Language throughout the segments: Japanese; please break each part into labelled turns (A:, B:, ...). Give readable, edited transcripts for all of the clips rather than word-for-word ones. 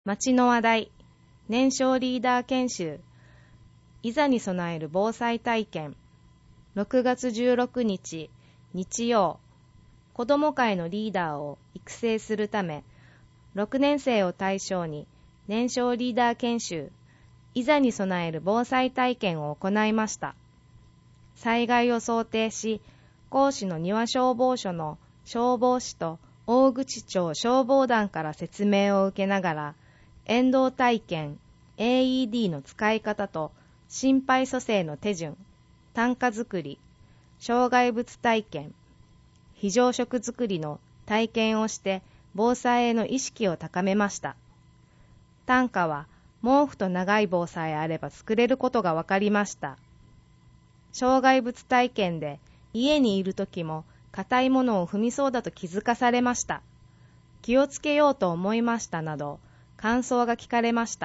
A: 町の話題、年少リーダー研修、いざに備える防災体験。6月16日、日曜、子ども会のリーダーを育成するため、6年生を対象に年少リーダー研修、いざに備える防災体験を行いました。災害を想定し、甲子の庭消防署の消防士と大口町消防団から説明を受けながら、遠導体験、AED の使い方と心肺蘇生の手順、担架作り、障害物体験、非常食作りの体験をして防災への意識を高めました。担架は毛布と長い棒さえあれば作れることが分かりました。障害物体験で家にいるときも硬いものを踏みそうだと気づかされました。気をつけようと思いましたなど感想が聞かれました。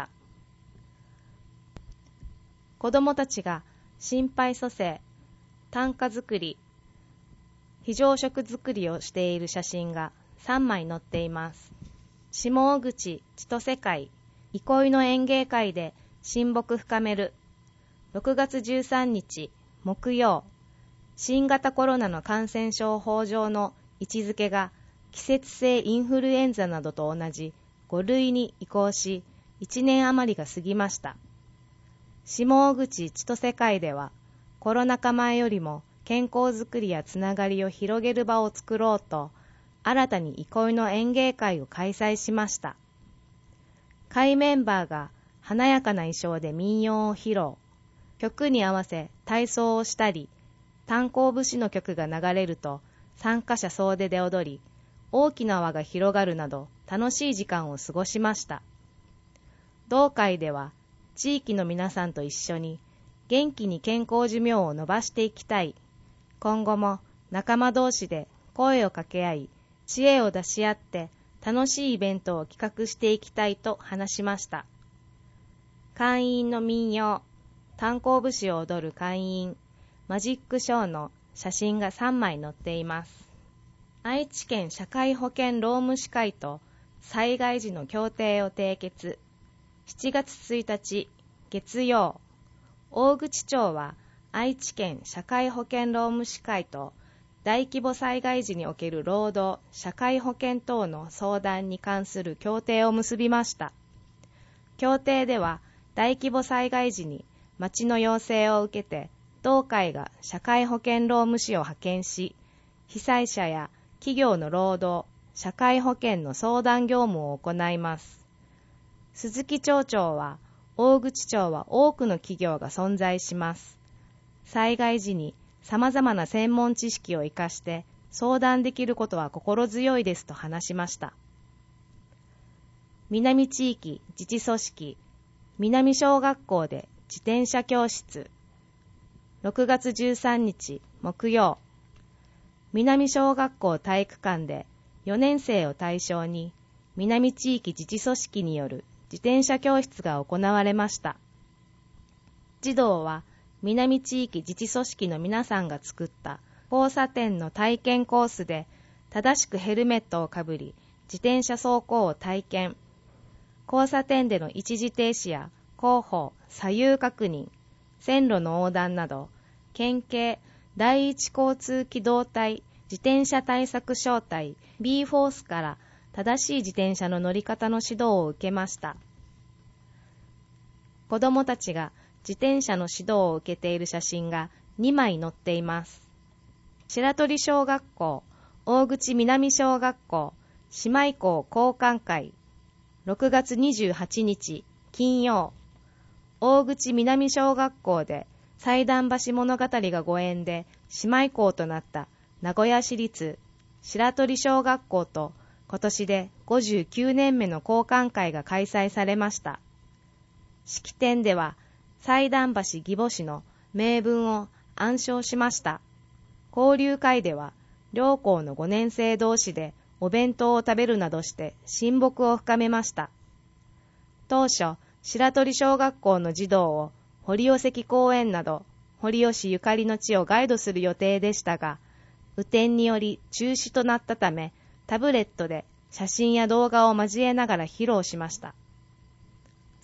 A: 子どもたちが心肺蘇生、担架作り、非常食作りをしている写真が3枚載っています。下大口千歳会憩いの園芸会で親睦深める。6月13日木曜、新型コロナの感染症法上の位置づけが季節性インフルエンザなどと同じ5類に移行し、1年余りが過ぎました。下大口千歳会では、コロナ禍前よりも健康づくりやつながりを広げる場を作ろうと、新たに憩いの園芸会を開催しました。会メンバーが華やかな衣装で民謡を披露、曲に合わせ体操をしたり、炭鉱節の曲が流れると参加者総出で踊り、大きな輪が広がるなど楽しい時間を過ごしました。同会では地域の皆さんと一緒に元気に健康寿命を伸ばしていきたい。今後も仲間同士で声を掛け合い、知恵を出し合って楽しいイベントを企画していきたいと話しました。会員の民謡、炭鉱節を踊る会員、マジックショーの写真が3枚載っています。愛知県社会保険労務士会と災害時の協定を締結。7月1日月曜、大口町は愛知県社会保険労務士会と大規模災害時における労働・社会保険等の相談に関する協定を結びました。協定では大規模災害時に町の要請を受けて同会が社会保険労務士を派遣し、被災者や企業の労働・社会保険の相談業務を行います。鈴木町長は、大口町は多くの企業が存在します。災害時に様々な専門知識を生かして相談できることは心強いですと話しました。南地域自治組織南小学校で自転車教室。6月13日木曜、南小学校体育館で4年生を対象に南地域自治組織による自転車教室が行われました。児童は南地域自治組織の皆さんが作った交差点の体験コースで正しくヘルメットをかぶり自転車走行を体験。交差点での一時停止や後方、左右確認、線路の横断など県警第一交通機動隊自転車対策小隊 B フォースから正しい自転車の乗り方の指導を受けました。子どもたちが自転車の指導を受けている写真が2枚載っています。白鳥小学校、大口南小学校、姉妹校交換会、6月28日金曜、大口南小学校で祭壇橋物語がご縁で姉妹校となった名古屋市立白鳥小学校と今年で59年目の交換会が開催されました。式典では祭壇橋義母子の名文を暗唱しました。交流会では両校の5年生同士でお弁当を食べるなどして親睦を深めました。当初、白鳥小学校の児童を堀尾関公園など堀尾市ゆかりの地をガイドする予定でしたが、雨天により中止となったため、タブレットで写真や動画を交えながら披露しました。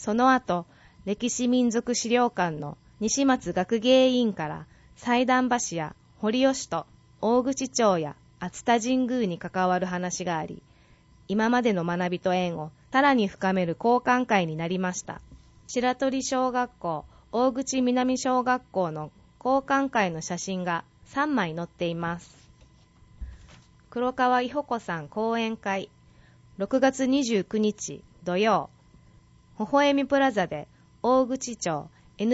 A: その後、歴史民族資料館の西松学芸委員から祭壇橋や堀吉と大口町や熱田神宮に関わる話があり、今までの学びと縁をさらに深める交換会になりました。白鳥小学校、大口南小学校の交換会の写真が3枚載っています。黒川伊保子さん講演会、6月29日土曜、微笑みプラザで大口町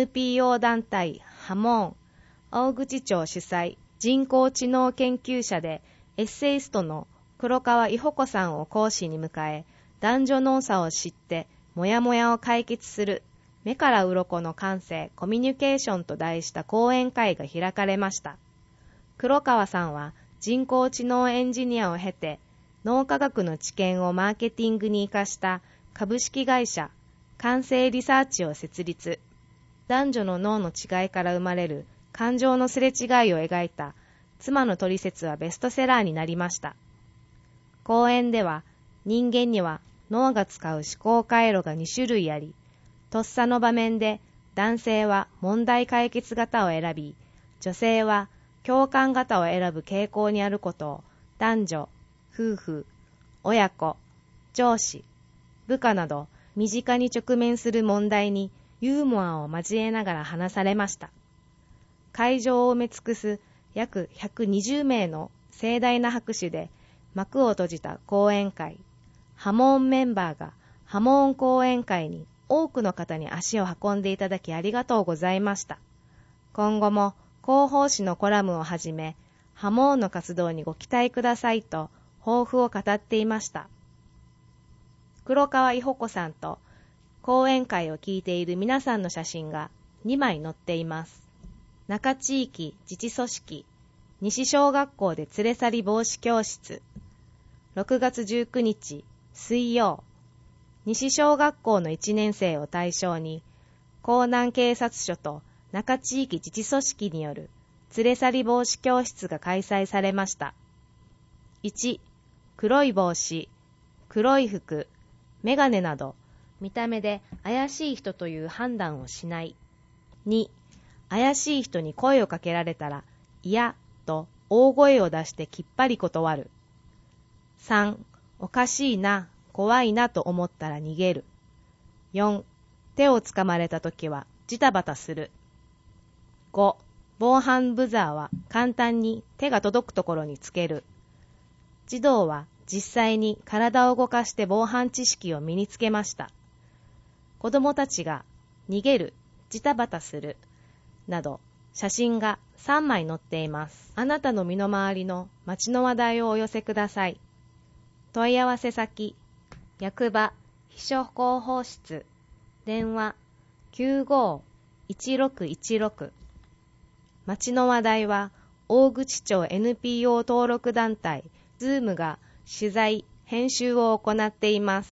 A: NPO 団体ハモーン、大口町主催人工知能研究者でエッセイストの黒川伊保子さんを講師に迎え、男女の差を知ってモヤモヤを解決する目から鱗の感性コミュニケーションと題した講演会が開かれました。黒川さんは人工知能エンジニアを経て、脳科学の知見をマーケティングに生かした株式会社感性リサーチを設立。男女の脳の違いから生まれる感情のすれ違いを描いた妻のトリセツはベストセラーになりました。講演では、人間には脳が使う思考回路が2種類あり、とっさの場面で男性は問題解決型を選び、女性は共感型を選ぶ傾向にあることを男女、夫婦、親子、上司、部下など身近に直面する問題にユーモアを交えながら話されました。会場を埋め尽くす約120名の盛大な拍手で幕を閉じた講演会。ハモーンメンバーがハモーン講演会に多くの方に足を運んでいただきありがとうございました。今後も広報誌のコラムをはじめ、ハモーンの活動にご期待くださいと抱負を語っていました。黒川伊保子さんと講演会を聞いている皆さんの写真が2枚載っています。中地域自治組織西小学校で連れ去り防止教室、6月19日水曜、西小学校の1年生を対象に江南警察署と中地域自治組織による連れ去り防止教室が開催されました。1、黒い帽子、黒い服、メガネなど見た目で怪しい人という判断をしない。2、怪しい人に声をかけられたら嫌と大声を出してきっぱり断る。3、おかしいな、怖いなと思ったら逃げる。4、手をつかまれたときはジタバタする。5、防犯ブザーは簡単に手が届くところにつける。児童は実際に体を動かして防犯知識を身につけました。子供たちが逃げる、ジタバタする、など写真が3枚載っています。あなたの身の回りの街の話題をお寄せください。問い合わせ先、役場、秘書広報室、電話 95-1616。街の話題は大口町 NPO 登録団体ズームが取材・編集を行っています。